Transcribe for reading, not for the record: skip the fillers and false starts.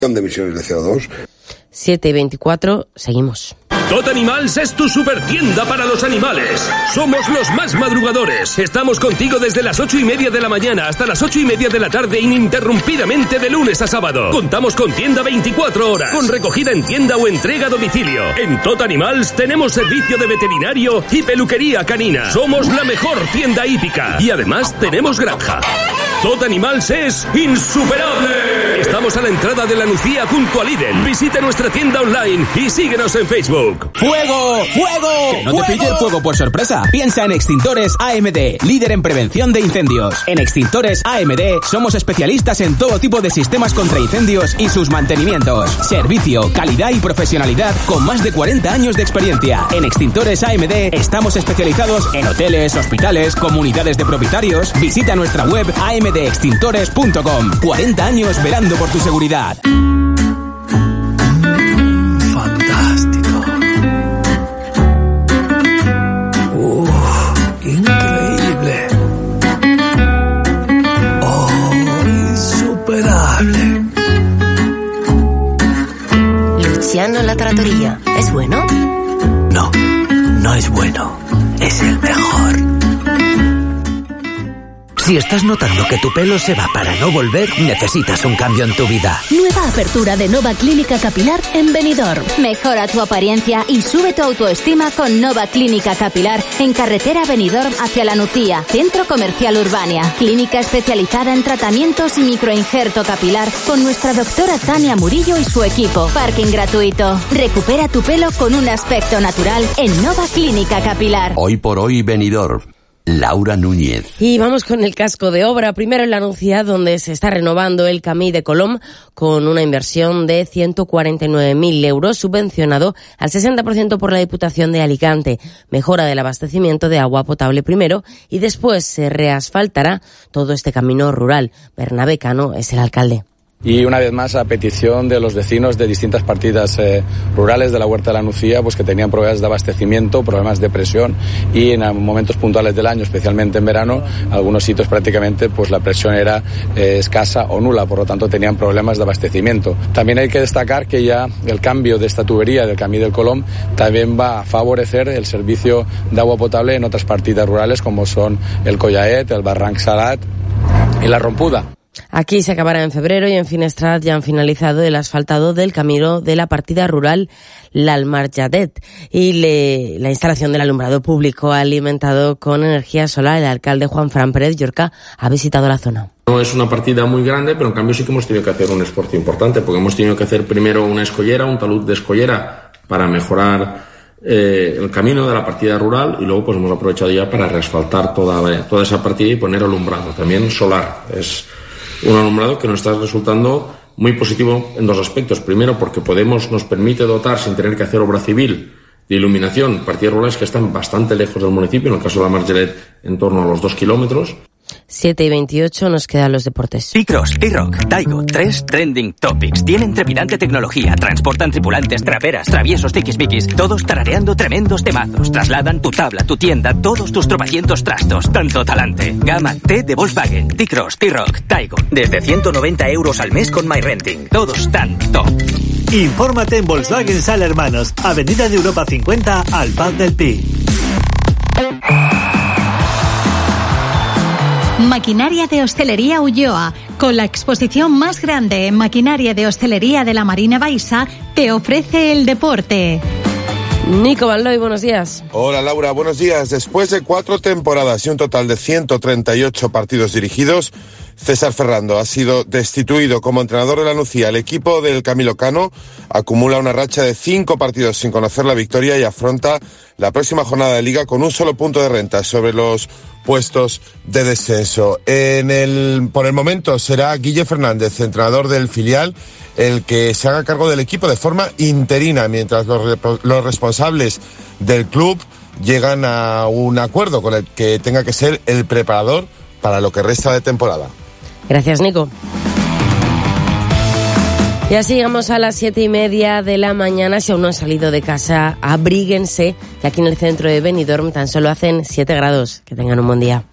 de emisiones de CO2. 7:24, seguimos. Totanimals es tu supertienda para los animales. Somos los más madrugadores. Estamos contigo desde las 8:30 de la mañana hasta las 8:30 de la tarde ininterrumpidamente de lunes a sábado. Contamos con tienda 24 horas, con recogida en tienda o entrega a domicilio. En Totanimals tenemos servicio de veterinario y peluquería canina. Somos la mejor tienda hípica y además tenemos granja. Totanimals es insuperable. Estamos a la entrada de la Nucía junto a Lidl. Visita nuestra tienda online y síguenos en Facebook. ¡Fuego! ¡Fuego! Que no te pille el fuego por sorpresa. Piensa en Extintores AMD, líder en prevención de incendios. En Extintores AMD somos especialistas en todo tipo de sistemas contra incendios y sus mantenimientos. Servicio, calidad y profesionalidad con más de 40 años de experiencia. En Extintores AMD estamos especializados en hoteles, hospitales, comunidades de propietarios. Visita nuestra web amdextintores.com. 40 años velando por tu seguridad. Increíble. Oh, insuperable. Luciano La Trattoria, ¿es bueno? No, no es bueno. Es el mejor. Si estás notando que tu pelo se va para no volver, necesitas un cambio en tu vida. Nueva apertura de Nova Clínica Capilar en Benidorm. Mejora tu apariencia y sube tu autoestima con Nova Clínica Capilar en carretera Benidorm hacia La Nucía, Centro Comercial Urbania. Clínica especializada en tratamientos y microinjerto capilar con nuestra doctora Tania Murillo y su equipo. Parking gratuito. Recupera tu pelo con un aspecto natural en Nova Clínica Capilar. Hoy por hoy Benidorm. Laura Núñez. Y vamos con el casco de obra. Primero en la Nucía, donde se está renovando el Camí de Colom con una inversión de 149.000 euros, subvencionado al 60% por la Diputación de Alicante. Mejora del abastecimiento de agua potable primero y después se reasfaltará todo este camino rural. Bernabé Cano es el alcalde. Y una vez más a petición de los vecinos de distintas partidas rurales de la Huerta de la Nucía, pues que tenían problemas de abastecimiento, problemas de presión y en momentos puntuales del año, especialmente en verano, algunos sitios prácticamente pues la presión era escasa o nula, por lo tanto tenían problemas de abastecimiento. También hay que destacar que ya el cambio de esta tubería del Camí del Colom también va a favorecer el servicio de agua potable en otras partidas rurales como son el Collaet, el Barranc Salat y la Rompuda. Aquí se acabará en febrero y en Finestrat ya han finalizado el asfaltado del camino de la partida rural l'Almarjadet y la instalación del alumbrado público alimentado con energía solar. El alcalde Juanfran Pérez Llorca ha visitado la zona. No es una partida muy grande, pero en cambio sí que hemos tenido que hacer un esfuerzo importante, porque hemos tenido que hacer primero una escollera, un talud de escollera para mejorar el camino de la partida rural y luego pues hemos aprovechado ya para reasfaltar toda esa partida y poner alumbrado, también solar. Es un alumbrado que nos está resultando muy positivo en dos aspectos. Primero, porque nos permite dotar, sin tener que hacer obra civil, de iluminación partidas rurales que están bastante lejos del municipio, en el caso de la Margelet en torno a los 2 kilómetros. 7:28, nos quedan los deportes. T-Cross, T-Rock, Taigo, 3 trending topics. Tienen trepidante tecnología, transportan tripulantes, traperas, traviesos, tiquismiquis, todos tarareando tremendos temazos. Trasladan tu tabla, tu tienda, todos tus tropecientos trastos. Tanto talante. Gama T de Volkswagen, T-Cross, T-Rock, Taigo. Desde 190 euros al mes con MyRenting. Todos tan top. Infórmate en Volkswagen Sala Hermanos, Avenida de Europa 50, al Paz del Pi. Maquinaria de Hostelería Ulloa, con la exposición más grande en maquinaria de hostelería de la Marina Baixa, te ofrece el deporte. Nico Baldoy, buenos días. Hola Laura, buenos días. Después de 4 temporadas y un total de 138 partidos dirigidos, César Ferrando ha sido destituido como entrenador de la Nucía. El equipo del Camilo Cano acumula una racha de 5 partidos sin conocer la victoria y afronta la próxima jornada de Liga con un solo punto de renta sobre los puestos de descenso. Por el momento será Guille Fernández, entrenador del filial, el que se haga cargo del equipo de forma interina, mientras los responsables del club llegan a un acuerdo con el que tenga que ser el preparador para lo que resta de temporada. Gracias, Nico. Y así llegamos a las 7:30 de la mañana. Si aún no han salido de casa, abríguense, que aquí en el centro de Benidorm tan solo hacen 7 grados. Que tengan un buen día.